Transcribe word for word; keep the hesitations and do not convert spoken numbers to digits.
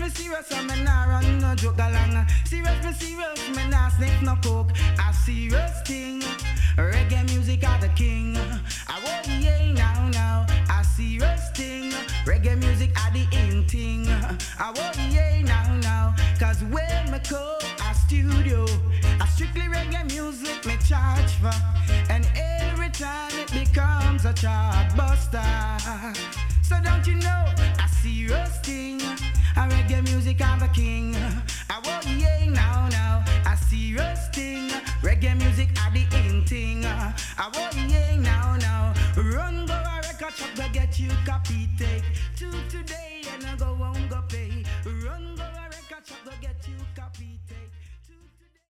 me serious, and me nah run no joke along. Serious, me serious, me nah sniff no coke. A serious thing, reggae music are the king. I want yeah now now. A serious thing, reggae music are the in thing. I want yeah now now. Cause when me go a studio, a strictly reggae music me charge for, and every time it becomes a chart buster. So don't you know, a serious thing, a reggae music I'm the king. I want yeah now now, a serious thing, reggae music are the in thing. I want yeah now now, run go a record shop to get you copy take. To today and I go